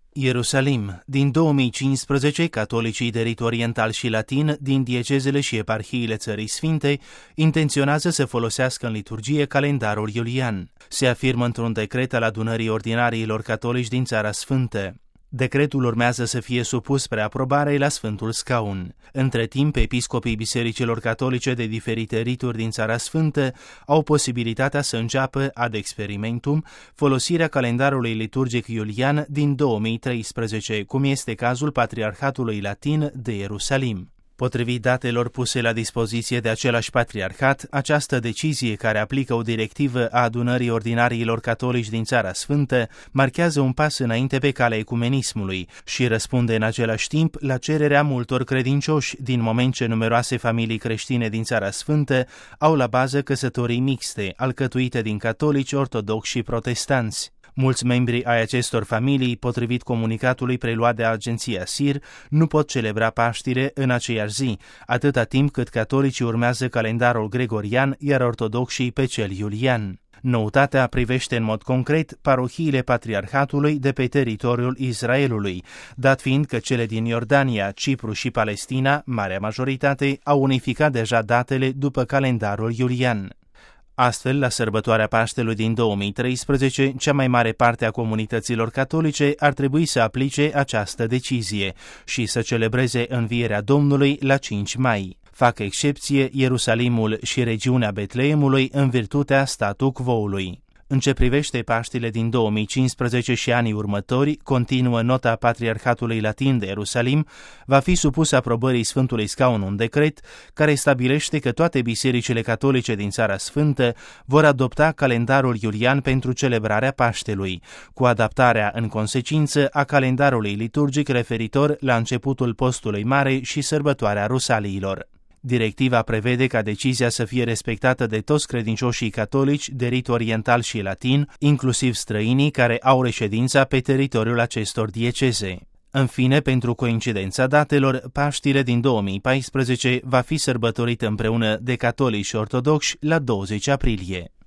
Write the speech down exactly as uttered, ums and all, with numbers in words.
Ierusalim. Din două mii cincisprezece, catolicii de rit oriental și latin din diecezele și eparhiile Țării Sfinte intenționează să folosească în liturgie calendarul iulian. Se afirmă într-un decret al adunării ordinariilor catolici din Țara Sfântă. Decretul urmează să fie supus spre aprobare la Sfântul Scaun. Între timp, episcopii bisericilor catolice de diferite rituri din Țara Sfântă au posibilitatea să înceapă ad experimentum folosirea calendarului liturgic iulian din două mii treisprezece, cum este cazul Patriarhatului Latin de Ierusalim. Potrivit datelor puse la dispoziție de același patriarhat, această decizie, care aplică o directivă a adunării ordinariilor catolici din Țara Sfântă, marchează un pas înainte pe calea ecumenismului și răspunde în același timp la cererea multor credincioși, din moment ce numeroase familii creștine din Țara Sfântă au la bază căsătorii mixte, alcătuite din catolici, ortodoxi și protestanți. Mulți membri ai acestor familii, potrivit comunicatului preluat de agenția S I R, nu pot celebra Paștile în aceeași zi, atâta timp cât catolicii urmează calendarul gregorian, iar ortodoxii pe cel iulian. Noutatea privește în mod concret parohiile patriarhatului de pe teritoriul Israelului, dat fiind că cele din Iordania, Cipru și Palestina, marea majoritate, au unificat deja datele după calendarul iulian. Astfel, la sărbătoarea Paștelui din două mii treisprezece, cea mai mare parte a comunităților catolice ar trebui să aplice această decizie și să celebreze învierea Domnului la cinci mai. Fac excepție Ierusalimul și regiunea Betleemului în virtutea statu quo-ului. În ce privește Paștile din două mii cincisprezece și anii următori, continuă nota Patriarhatului Latin de Ierusalim, va fi supus aprobării Sfântului Scaun un decret care stabilește că toate bisericile catolice din Țara Sfântă vor adopta calendarul iulian pentru celebrarea Paștelui, cu adaptarea în consecință a calendarului liturgic referitor la începutul postului mare și sărbătoarea Rusaliilor. Directiva prevede ca decizia să fie respectată de toți credincioșii catolici de rit oriental și latin, inclusiv străinii care au reședința pe teritoriul acestor dieceze. În fine, pentru coincidența datelor, Paștile din două mii paisprezece va fi sărbătorit împreună de catolici și ortodoxi la douăzeci aprilie.